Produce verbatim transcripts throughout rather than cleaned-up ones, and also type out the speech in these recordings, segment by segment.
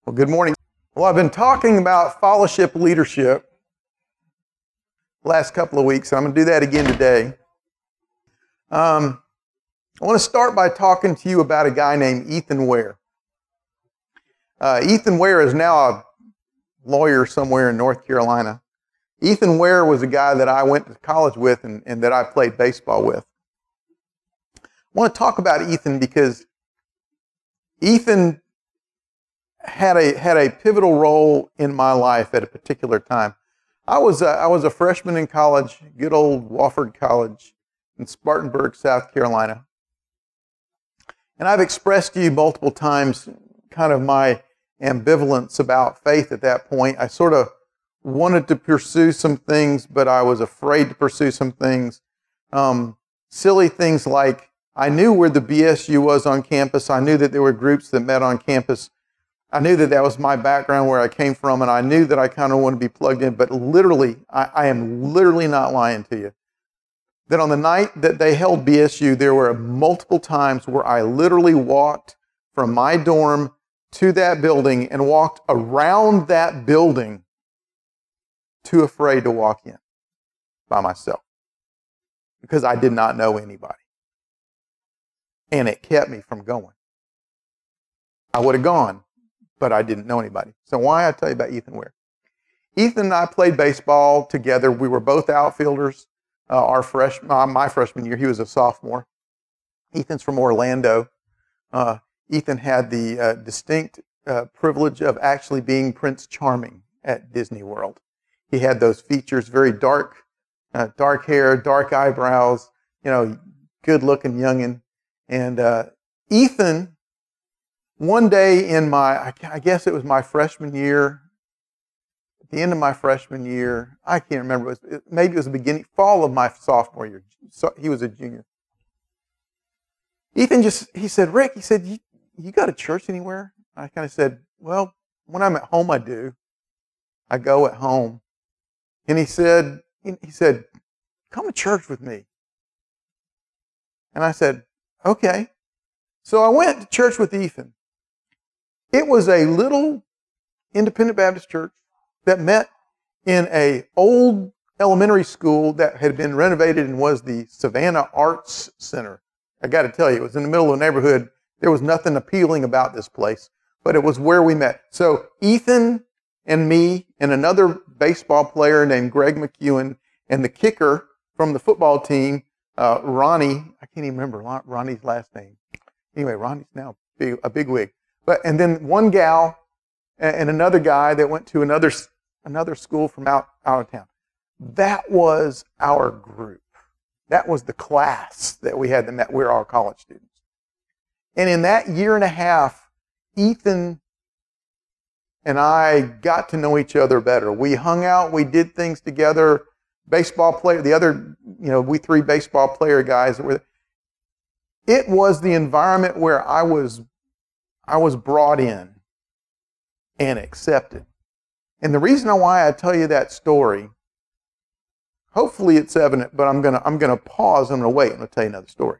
Well, good morning. Well, I've been talking about fellowship leadership the last couple of weeks, and I'm going to do that again today. Um, I want to start by talking to you about a guy named Ethan Ware. Uh, Ethan Ware is now a lawyer somewhere in North Carolina. Ethan Ware was a guy that I went to college with and, and that I played baseball with. I want to talk about Ethan because Ethan had a had a pivotal role in my life at a particular time. I was a, I was a freshman in college, good old Wofford College in Spartanburg, South Carolina. And I've expressed to you multiple times kind of my ambivalence about faith at that point. I sort of wanted to pursue some things, but I was afraid to pursue some things. Um, silly things like I knew where the B S U was on campus. I knew that there were groups that met on campus. I knew that that was my background, where I came from, and I knew that I kind of wanted to be plugged in, but literally, I, I am literally not lying to you, that on the night that they held B S U, there were multiple times where I literally walked from my dorm to that building and walked around that building too afraid to walk in by myself because I did not know anybody. And it kept me from going. I would have gone, but I didn't know anybody. So why I tell you about Ethan Ware? Ethan and I played baseball together. We were both outfielders. Uh, our fresh, uh, my freshman year, he was a sophomore. Ethan's from Orlando. Uh, Ethan had the uh, distinct uh, privilege of actually being Prince Charming at Disney World. He had those features, very dark, uh, dark hair, dark eyebrows, you know, good-looking youngin. And uh, Ethan, one day in my, I guess it was my freshman year, at the end of my freshman year, I can't remember, it was, maybe it was the beginning, fall of my sophomore year. So he was a junior. Ethan just, he said, Rick, he said, you, you go to church anywhere? I kind of said, well, when I'm at home, I do. I go at home. And he said, he said, come to church with me. And I said, okay. So I went to church with Ethan. It was a little independent Baptist church that met in a old elementary school that had been renovated and was the Savannah Arts Center. I got to tell you, it was in the middle of the neighborhood. There was nothing appealing about this place, but it was where we met. So Ethan and me and another baseball player named Greg McEwen and the kicker from the football team, uh, Ronnie, I can't even remember Ronnie's last name. Anyway, Ronnie's now big, a big wig. But and then one gal and another guy that went to another another school from out, out of town. That was our group. That was the class that we had that met. We're all college students. And in that year and a half, Ethan and I got to know each other better. We hung out, we did things together. Baseball player, the other, you know, we three baseball player guys that were. It was the environment where I was, I was brought in and accepted. And the reason why I tell you that story, hopefully it's evident, but I'm gonna, I'm gonna pause. I'm gonna wait. I'm gonna tell you another story.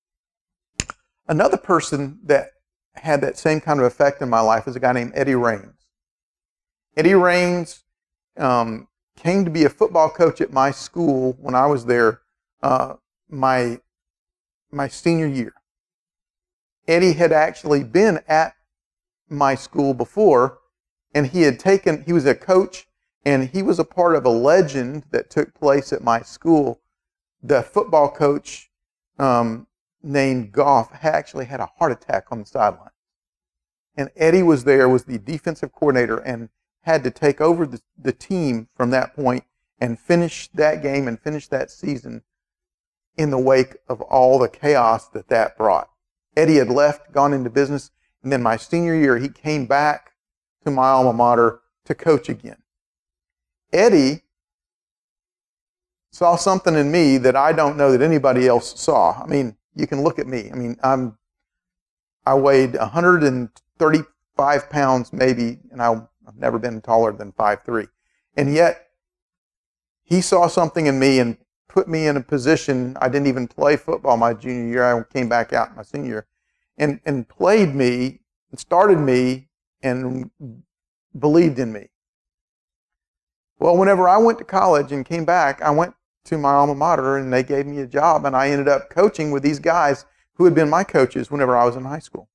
Another person that had that same kind of effect in my life is a guy named Eddie Raines. Eddie Raines um, came to be a football coach at my school when I was there, uh, my my senior year. Eddie had actually been at my school before, and he had taken, he was a coach, and he was a part of a legend that took place at my school. The football coach um, named Goff actually had a heart attack on the sideline. And Eddie was there, was the defensive coordinator, and had to take over the, the team from that point and finish that game and finish that season in the wake of all the chaos that that brought. Eddie had left, gone into business, and then my senior year, he came back to my alma mater to coach again. Eddie saw something in me that I don't know that anybody else saw. I mean, you can look at me. I mean, I'm I weighed one hundred thirty-five pounds maybe, and I I've never been taller than five three. And yet, he saw something in me and put me in a position. I didn't even play football my junior year. I came back out my senior year and, and played me and started me and believed in me. Well, whenever I went to college and came back, I went to my alma mater and they gave me a job, and I ended up coaching with these guys who had been my coaches whenever I was in high school.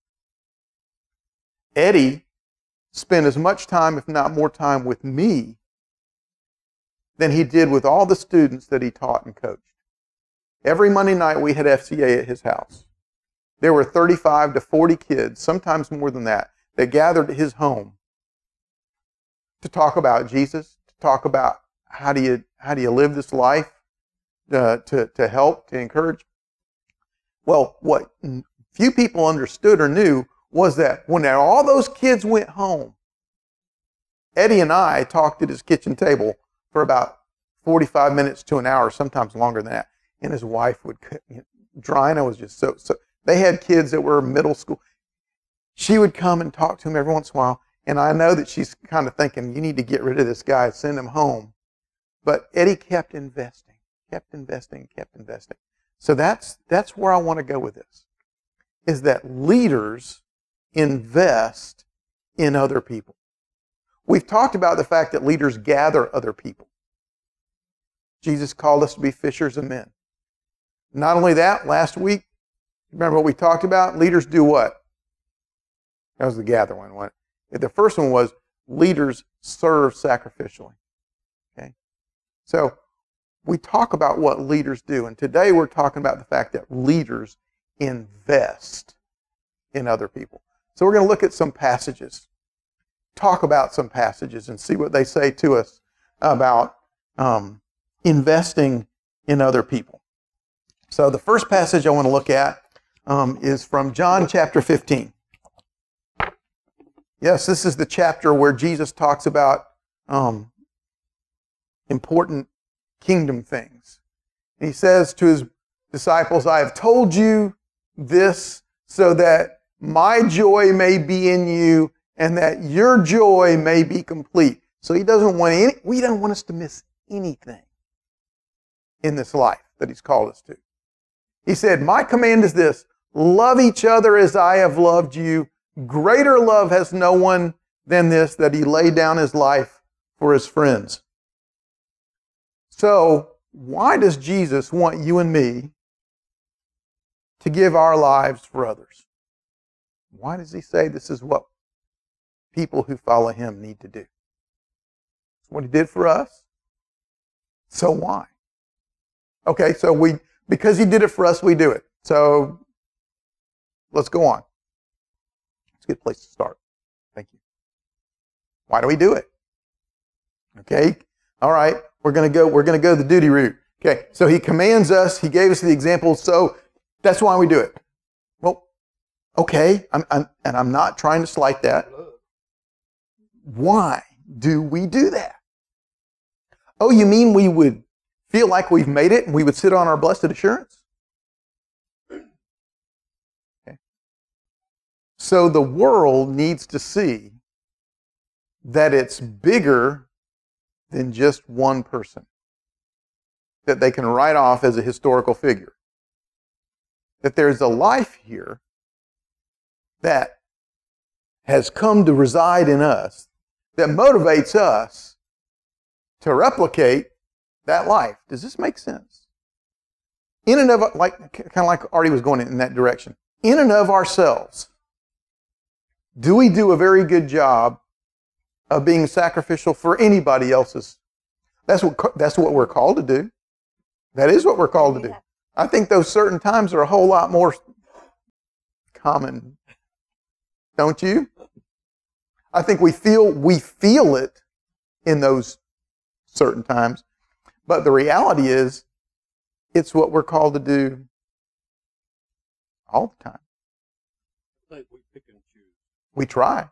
Eddie spent as much time, if not more time, with me than he did with all the students that he taught and coached. Every Monday night we had F C A at his house. There were thirty-five to forty kids, sometimes more than that, that gathered at his home to talk about Jesus, to talk about how do you how do you live this life, uh, to, to help, to encourage. Well, what few people understood or knew was that when all those kids went home, Eddie and I talked at his kitchen table for about forty-five minutes to an hour, sometimes longer than that. And his wife would cook. You know, Drina was just so, so, they had kids that were middle school. She would come and talk to him every once in a while. And I know that she's kind of thinking, you need to get rid of this guy, send him home. But Eddie kept investing, kept investing, kept investing. So that's, that's where I want to go with this, is that leaders invest in other people. We've talked about the fact that leaders gather other people. Jesus called us to be fishers of men. Not only that, last week, remember what we talked about? Leaders do what? That was the gather one, wasn't it? The first one was leaders serve sacrificially. Okay? So we talk about what leaders do, and today we're talking about the fact that leaders invest in other people. So we're going to look at some passages, talk about some passages, and see what they say to us about um, investing in other people. So the first passage I want to look at um, is from John chapter fifteen. Yes, this is the chapter where Jesus talks about um, important kingdom things. And he says to his disciples, I have told you this so that my joy may be in you and that your joy may be complete. So he doesn't want any, we don't want us to miss anything in this life that he's called us to. He said, my command is this, love each other as I have loved you. Greater love has no one than this, that he laid down his life for his friends. So, why does Jesus want you and me to give our lives for others? Why does he say this is what people who follow him need to do? It's what he did for us. So why? Okay, so we because he did it for us, we do it. So let's go on. It's a good place to start. Thank you. Why do we do it? Okay. All right. We're going to go, we're going to go the duty route. Okay. So he commands us. He gave us the example. So that's why we do it. Well, okay. I'm, I'm, and I'm not trying to slight that. Why do we do that? Oh, you mean we would feel like we've made it and we would sit on our blessed assurance? Okay. So the world needs to see that it's bigger than just one person that they can write off as a historical figure. That there's a life here that has come to reside in us that motivates us to replicate that life. Does this make sense? In and of, like, kind of like Artie was going in that direction. In and of ourselves, do we do a very good job of being sacrificial for anybody else's? That's what, that's what we're called to do. That is what we're called to do. I think those certain times are a whole lot more common. Don't you? I think we feel, we feel it in those certain times. But the reality is, it's what we're called to do all the time. Like we pick and choose. We try.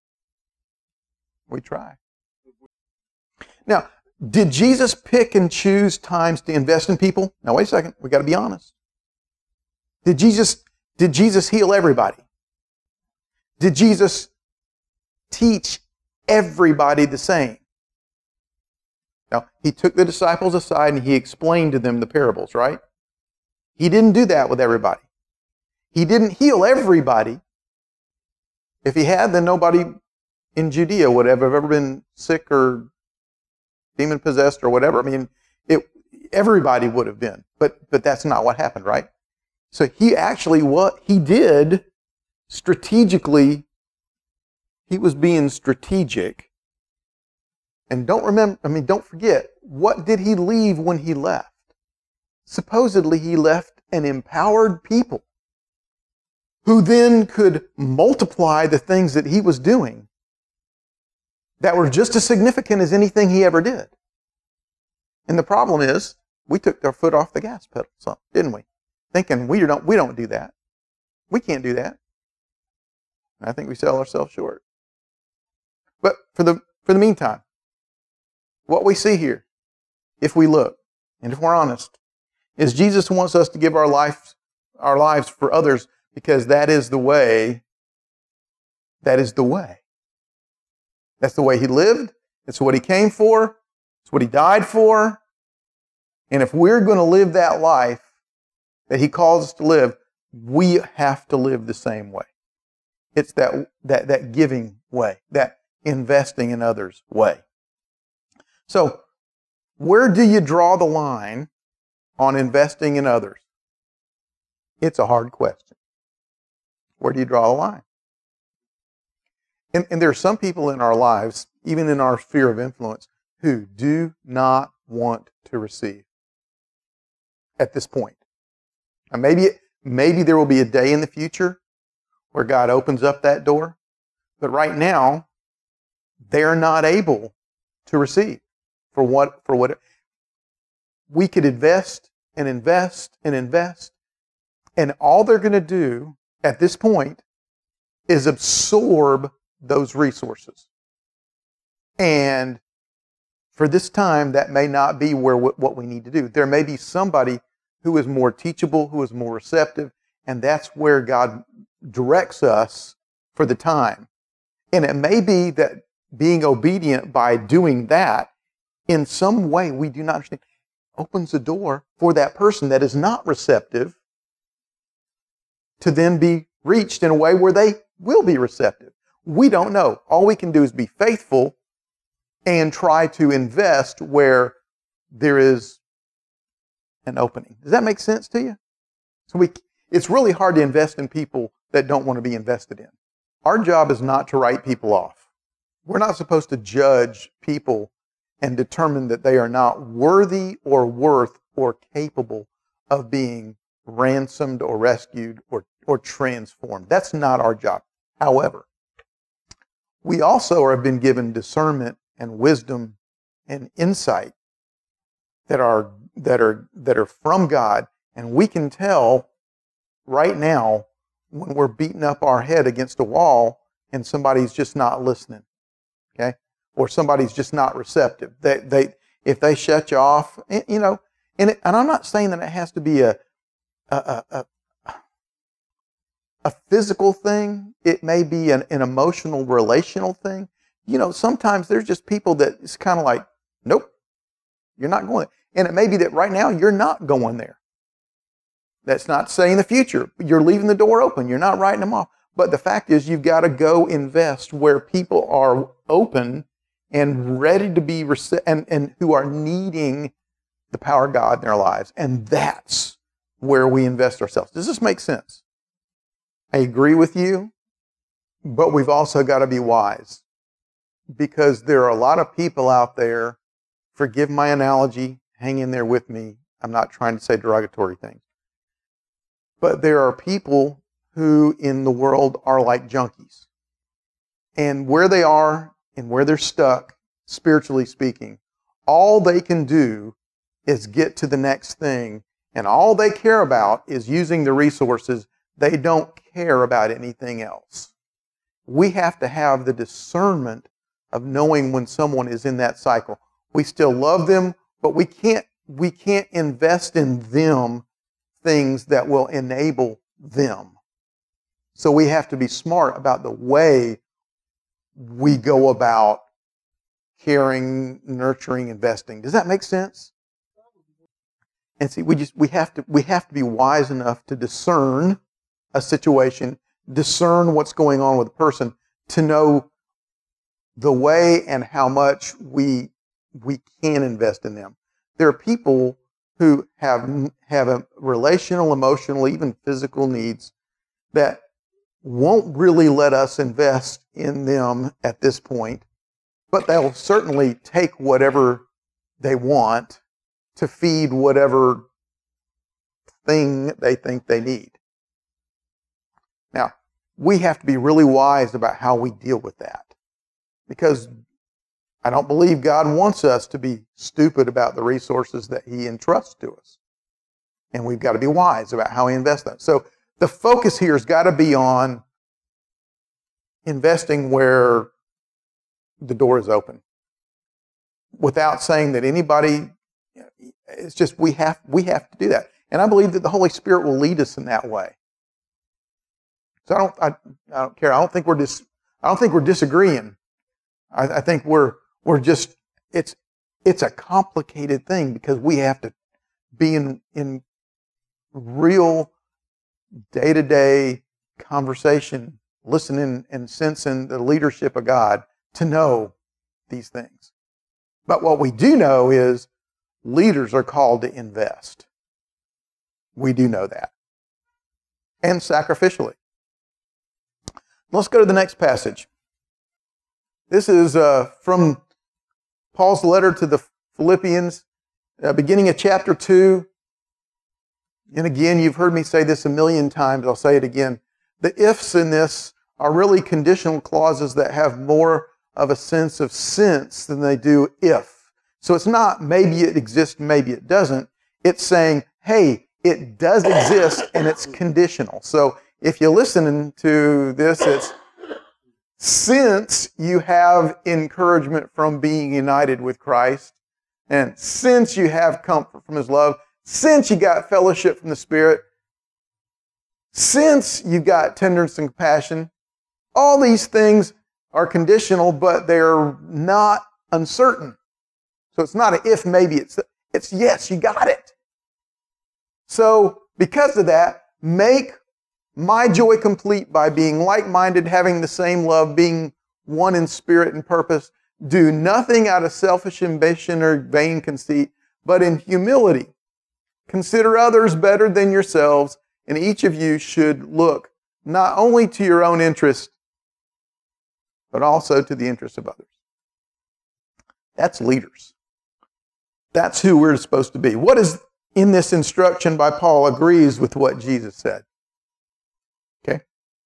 We try. Now, did Jesus pick and choose times to invest in people? Now, wait a second. We got to be honest. Did Jesus, did Jesus heal everybody? Did Jesus teach everybody the same? Now, he took the disciples aside and he explained to them the parables, right? He didn't do that with everybody. He didn't heal everybody. If he had, then nobody in Judea would have ever been sick or demon-possessed or whatever. I mean, it everybody would have been. But but that's not what happened, right? So he actually, what he did strategically, he was being strategic. And don't remember, I mean, don't forget, what did he leave when he left? Supposedly he left an empowered people who then could multiply the things that he was doing that were just as significant as anything he ever did. And the problem is, we took our foot off the gas pedal, so, didn't we? Thinking we don't, we don't do that. We can't do that. And I think we sell ourselves short. But for the for the meantime, what we see here, if we look, and if we're honest, is Jesus wants us to give our life, our lives for others, because that is the way, that is the way. That's the way he lived. It's what he came for. It's what he died for. And if we're going to live that life that he calls us to live, we have to live the same way. It's that, that, that giving way, that investing in others way. So, where do you draw the line on investing in others? It's a hard question. Where do you draw the line? And, and there are some people in our lives, even in our sphere of influence, who do not want to receive at this point. Now maybe, maybe there will be a day in the future where God opens up that door, but right now, they're not able to receive for what, for what we could invest and invest and invest, and all they're going to do at this point is absorb those resources. And for this time, that may not be where what we need to do. There may be somebody who is more teachable, who is more receptive, and that's where God directs us for the time. And it may be that being obedient by doing that, in some way we do not understand, opens the door for that person that is not receptive to then be reached in a way where they will be receptive. We don't know. All we can do is be faithful and try to invest where there is an opening. Does that make sense to you? So we, it's really hard to invest in people that don't want to be invested in. Our job is not to write people off. We're not supposed to judge people and determine that they are not worthy or worth or capable of being ransomed or rescued or, or transformed. That's not our job. However, we also have been given discernment and wisdom and insight that are that are that are from God, and we can tell right now when we're beating up our head against a wall and somebody's just not listening, okay, or somebody's just not receptive. They they if they shut you off, you know, and it, and I'm not saying that it has to be a a a, a physical thing. It may be an, an emotional, relational thing. You know, sometimes there's just people that it's kind of like, nope, you're not going there. And it may be that right now you're not going there. That's not to say in the future. You're leaving the door open. You're not writing them off. But the fact is you've got to go invest where people are open and ready to be, rece- and, and who are needing the power of God in their lives. And that's where we invest ourselves. Does this make sense? I agree with you, but we've also got to be wise. Because there are a lot of people out there, forgive my analogy, hang in there with me. I'm not trying to say derogatory things. But there are people who in the world are like junkies. And where they are and where they're stuck, spiritually speaking, all they can do is get to the next thing. And all they care about is using the resources. They don't care about anything else. We have to have the discernment of knowing when someone is in that cycle. We still love them, but we can't we can't invest in them things that will enable them. So we have to be smart about the way we go about caring, nurturing, investing. Does that make sense? And see, we just we have to we have to be wise enough to discern a situation, discern what's going on with a person, to know the way and how much we we can invest in them. There are people who have have a relational, emotional, even physical needs that won't really let us invest in them at this point, but they'll certainly take whatever they want to feed whatever thing they think they need. Now, we have to be really wise about how we deal with that, because I don't believe God wants us to be stupid about the resources that He entrusts to us. And we've got to be wise about how we invest them. So the focus here has got to be on investing where the door is open, without saying that anybody, it's just we have we have to do that. And I believe that the Holy Spirit will lead us in that way. So I don't I, I don't care. I don't think we're dis, I don't think we're disagreeing. I, I think we're we're just it's it's a complicated thing, because we have to be in in real day-to-day conversation, listening and sensing the leadership of God to know these things. But what we do know is leaders are called to invest. We do know that. And sacrificially. Let's go to the next passage. This is uh, from Paul's letter to the Philippians, uh, beginning of chapter two. And again, you've heard me say this a million times. I'll say it again. The ifs in this are really conditional clauses that have more of a sense of sense than they do if. So it's not maybe it exists, maybe it doesn't. It's saying, hey, it does exist and it's conditional. So if you listen to this, it's since you have encouragement from being united with Christ, and since you have comfort from His love, since you got fellowship from the Spirit, since you got tenderness and compassion, all these things are conditional, but they're not uncertain. So it's not an if, maybe. It's, it's yes, you got it. So because of that, make my joy complete by being like-minded, having the same love, being one in spirit and purpose. Do nothing out of selfish ambition or vain conceit, but in humility. Consider others better than yourselves, and each of you should look not only to your own interest, but also to the interest of others. That's leaders. That's who we're supposed to be. What is in this instruction by Paul agrees with what Jesus said. Okay?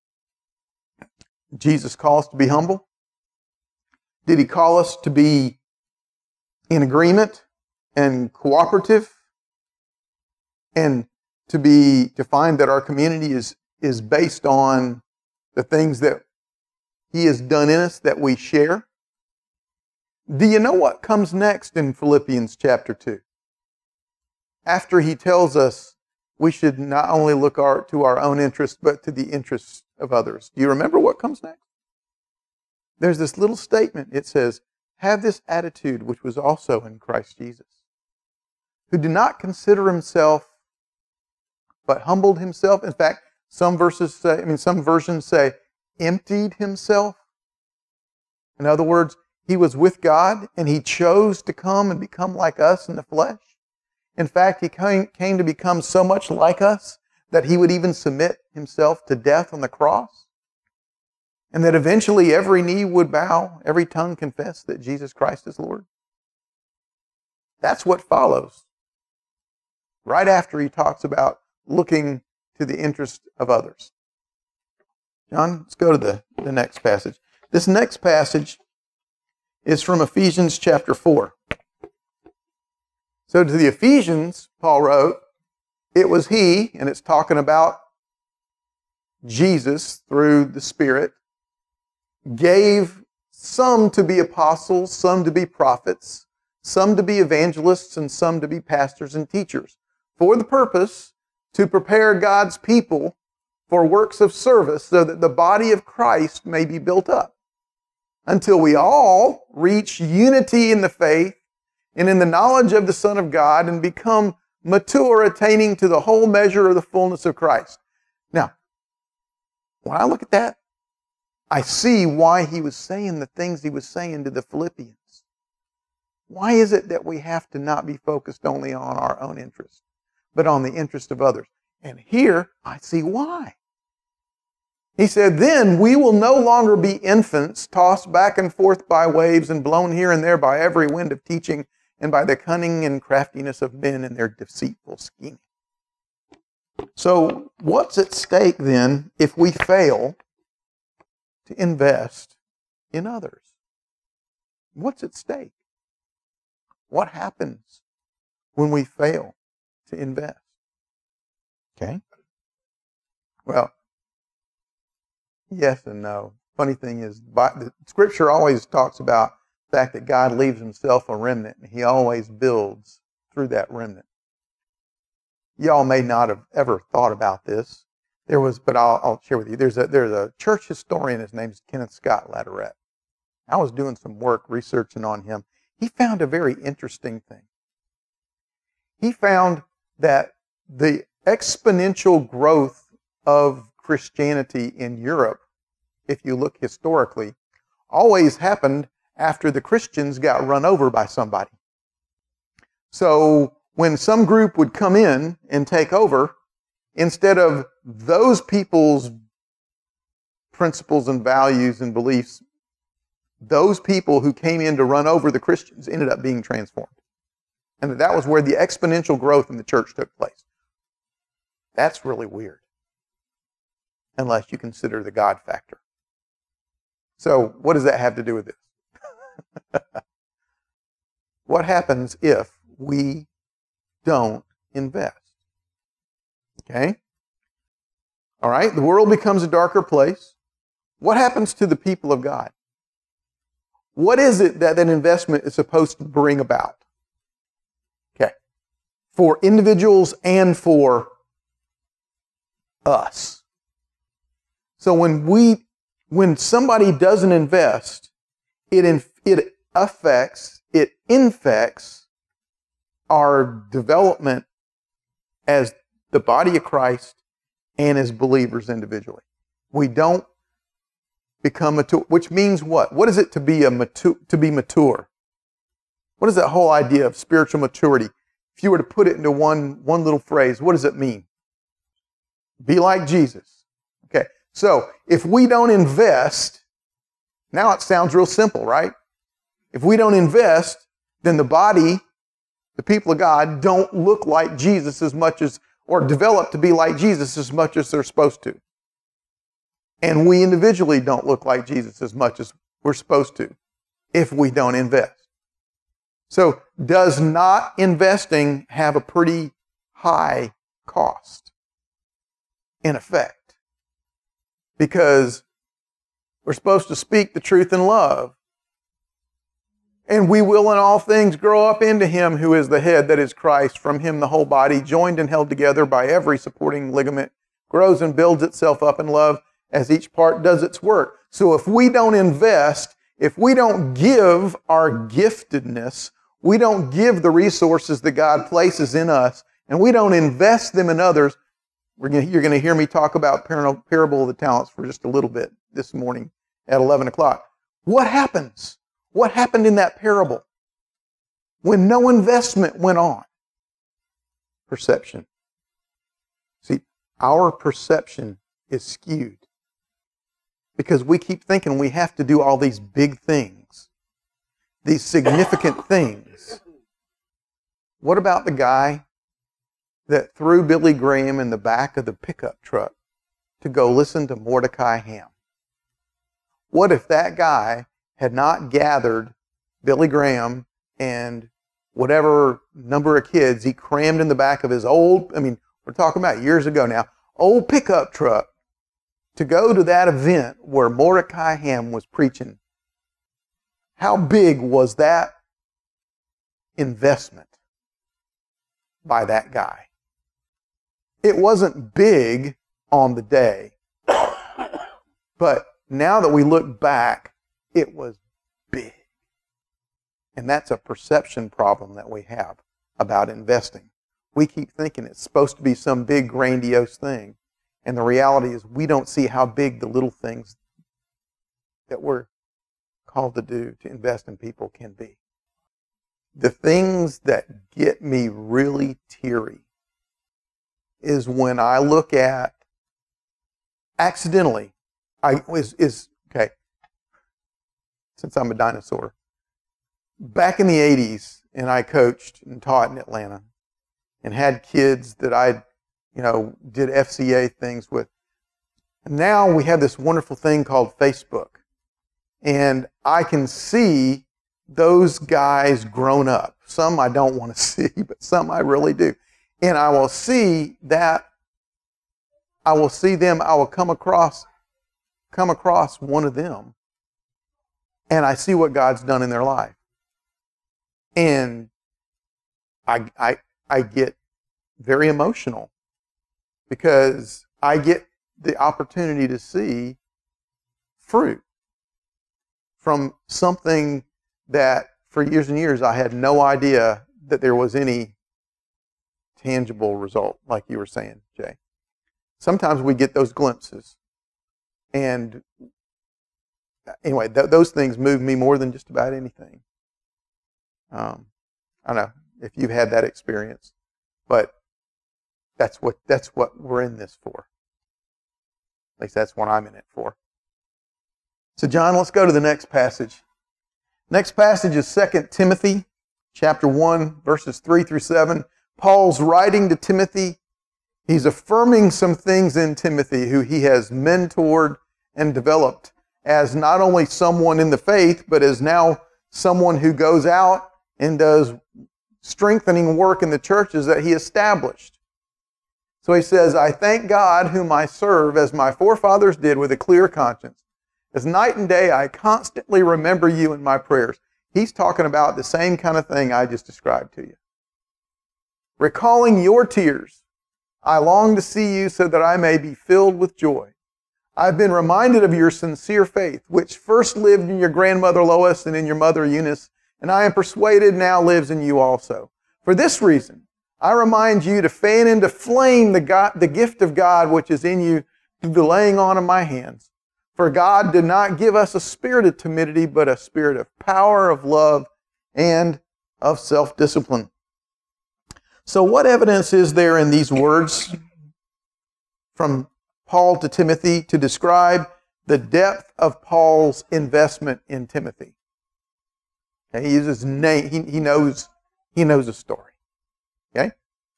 Jesus calls us to be humble. Did He call us to be in agreement and cooperative? And to be to find that our community is, is based on the things that He has done in us that we share? Do you know what comes next in Philippians chapter two? After he tells us we should not only look our, to our own interests, but to the interests of others. Do you remember what comes next? There's this little statement. It says, have this attitude which was also in Christ Jesus, who did not consider himself, but humbled himself. In fact, some verses say, I mean, some versions say, emptied himself. In other words, he was with God and he chose to come and become like us in the flesh. In fact, he came, came to become so much like us that he would even submit himself to death on the cross. And that eventually every knee would bow, every tongue confess that Jesus Christ is Lord. That's what follows. Right after he talks about looking to the interest of others. John, let's go to the, the next passage. This next passage is from Ephesians chapter four. So to the Ephesians, Paul wrote, it was he, and it's talking about Jesus through the Spirit, gave some to be apostles, some to be prophets, some to be evangelists, and some to be pastors and teachers, for the purpose to prepare God's people for works of service so that the body of Christ may be built up, until we all reach unity in the faith and in the knowledge of the Son of God and become mature, attaining to the whole measure of the fullness of Christ. Now, when I look at that, I see why he was saying the things he was saying to the Philippians. Why is it that we have to not be focused only on our own interest, but on the interest of others? And here, I see why. He said, then we will no longer be infants, tossed back and forth by waves and blown here and there by every wind of teaching and by the cunning and craftiness of men and their deceitful scheming. So what's at stake then if we fail to invest in others? What's at stake? What happens when we fail to invest? Okay? Well, yes and no. Funny thing is, the Scripture always talks about the fact that God leaves himself a remnant, and he always builds through that remnant. Y'all may not have ever thought about this. There was, but I'll, I'll share with you. There's a there's a church historian. His name's Kenneth Scott Latourette. I was doing some work researching on him. He found a very interesting thing. He found that the exponential growth of Christianity in Europe, if you look historically, always happened after the Christians got run over by somebody. So when some group would come in and take over, instead of those people's principles and values and beliefs, those people who came in to run over the Christians ended up being transformed. And that was where the exponential growth in the church took place. That's really weird, unless you consider the God factor. So what does that have to do with this? What happens if we don't invest? Okay? All right, the world becomes a darker place. What happens to the people of God? What is it that that investment is supposed to bring about? Okay. For individuals and for us. So when we, when somebody doesn't invest, it, in, it affects, it infects our development as the body of Christ and as believers individually. We don't become mature, which means what? What is it to be a mature, to be mature? What is that whole idea of spiritual maturity? If you were to put it into one, one little phrase, what does it mean? Be like Jesus. Okay, so if we don't invest, now it sounds real simple, right? If we don't invest, then the body, the people of God, don't look like Jesus as much as, or develop to be like Jesus as much as they're supposed to. And we individually don't look like Jesus as much as we're supposed to if we don't invest. So does not investing have a pretty high cost in effect? Because we're supposed to speak the truth in love. And we will in all things grow up into him who is the head, that is Christ. From him the whole body, joined and held together by every supporting ligament, grows and builds itself up in love as each part does its work. So if we don't invest, if we don't give our giftedness, we don't give the resources that God places in us, and we don't invest them in others, we're gonna, you're going to hear me talk about parable of the talents for just a little bit this morning at eleven o'clock. What happens? What happened in that parable when no investment went on? Perception. See, our perception is skewed because we keep thinking we have to do all these big things, these significant things. What about the guy that threw Billy Graham in the back of the pickup truck to go listen to Mordecai Ham? What if that guy had not gathered Billy Graham and whatever number of kids he crammed in the back of his old, I mean, we're talking about years ago now, old pickup truck to go to that event where Mordecai Ham was preaching? How big was that investment by that guy? It wasn't big on the day, but now that we look back, it was big. And that's a perception problem that we have about investing. We keep thinking it's supposed to be some big grandiose thing. And the reality is we don't see how big the little things that we're called to do, to invest in people, can be. The things that get me really teary is when I look at, accidentally, I is, is okay, since I'm a dinosaur, back in the eighties, and I coached and taught in Atlanta and had kids that I, you know, did F C A things with. And now we have this wonderful thing called Facebook. And I can see those guys grown up. Some I don't want to see, but some I really do. And I will see that, I will see them, I will come across, come across one of them, and I see what God's done in their life. And I, I, I get very emotional because I get the opportunity to see fruit from something that for years and years I had no idea that there was any tangible result, like you were saying, Jay. Sometimes we get those glimpses. And anyway, th- those things move me more than just about anything. Um, I don't know if you've had that experience, but that's what that's what we're in this for. At least that's what I'm in it for. So John, let's go to the next passage. Next passage is Second Timothy chapter one, verses three through seven. Paul's writing to Timothy. He's affirming some things in Timothy, who he has mentored and developed as not only someone in the faith, but as now someone who goes out and does strengthening work in the churches that he established. So he says, I thank God whom I serve as my forefathers did with a clear conscience. As night and day I constantly remember you in my prayers. He's talking about the same kind of thing I just described to you. Recalling your tears, I long to see you so that I may be filled with joy. I've been reminded of your sincere faith, which first lived in your grandmother Lois and in your mother Eunice, and I am persuaded now lives in you also. For this reason, I remind you to fan into flame the, God, the gift of God which is in you through the laying on of my hands. For God did not give us a spirit of timidity, but a spirit of power, of love, and of self-discipline. So what evidence is there in these words from Paul to Timothy to describe the depth of Paul's investment in Timothy? Okay, he uses name. He, he knows. He knows the story. Okay,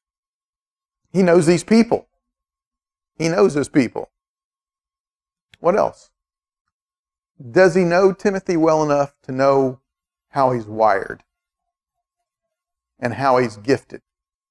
he knows these people. He knows his people. What else? Does he know Timothy well enough to know how he's wired and how he's gifted?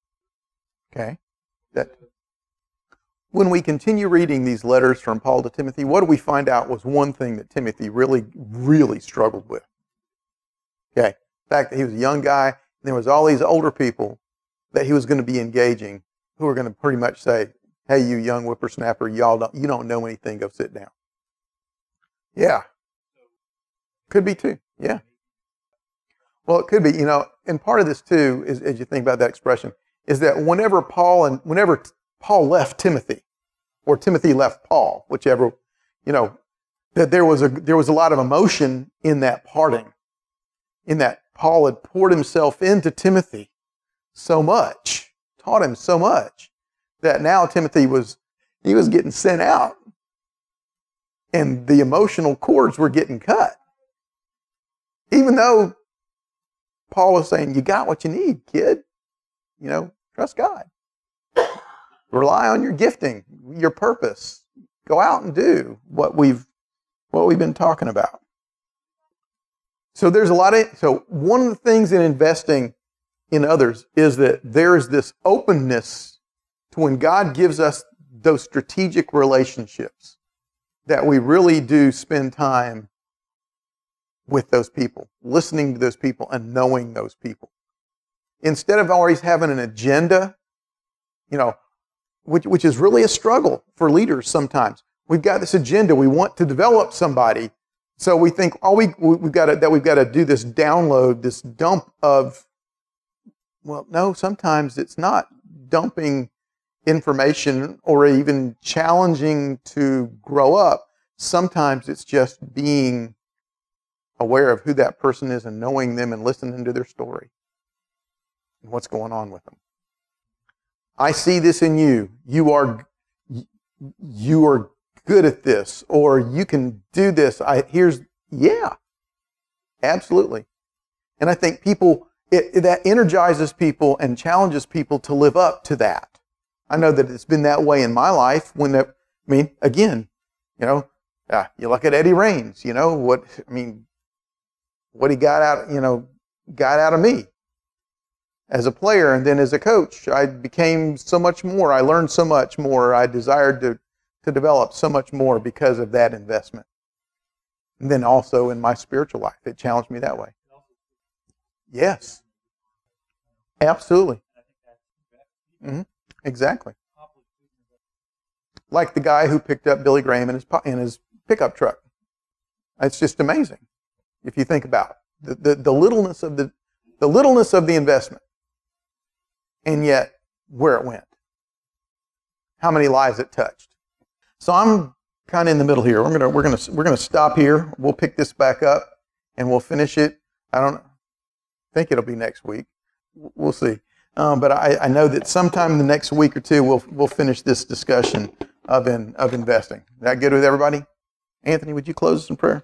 Okay, that. When we continue reading these letters from Paul to Timothy, what do we find out was one thing that Timothy really, really struggled with? Okay, the fact that he was a young guy, and there was all these older people that he was going to be engaging who were going to pretty much say, hey, you young whippersnapper, y'all don't, you don't know anything, go sit down. Yeah. Could be too, yeah. Well, it could be, you know, and part of this too, is, as you think about that expression, is that whenever Paul and whenever Paul left Timothy, or Timothy left Paul, whichever, you know, that there was a there was a lot of emotion in that parting, in that Paul had poured himself into Timothy so much, taught him so much, that now Timothy was he was getting sent out, and the emotional cords were getting cut. Even though Paul was saying, you got what you need, kid. You know, trust God. Rely on your gifting, your purpose. Go out and do what we've what we've been talking about. So there's a lot of so one of the things in investing in others is that there is this openness to when God gives us those strategic relationships, that we really do spend time with those people, listening to those people and knowing those people. Instead of always having an agenda, you know, which, which is really a struggle for leaders sometimes. We've got this agenda. We want to develop somebody. So we think, oh, we, we've got to, that we've got to do this download, this dump of, well, no, sometimes it's not dumping information or even challenging to grow up. Sometimes it's just being aware of who that person is and knowing them and listening to their story and what's going on with them. I see this in you. You are you are good at this, or you can do this. I here's yeah, absolutely. And I think people it, it, that energizes people and challenges people to live up to that. I know that it's been that way in my life. When the, I mean, again, you know, uh, you look at Eddie Raines. You know what I mean. What he got out, you know, got out of me as a player, and then as a coach, I became so much more. I learned so much more. I desired to to develop so much more because of that investment. And then also in my spiritual life, it challenged me that way. Yes, absolutely. Mm-hmm. Exactly. Like the guy who picked up Billy Graham in his in his pickup truck. It's just amazing if you think about it. the the, the littleness of the the littleness of the investment, and yet where it went, how many lives it touched. So I'm kind of in the middle here. We're gonna we're gonna we're gonna stop here. We'll pick this back up and we'll finish it. I don't think it'll be next week. We'll see. Um, but I, I know that sometime in the next week or two we'll we'll finish this discussion of in of investing. Is that good with everybody? Anthony, would you close us in prayer?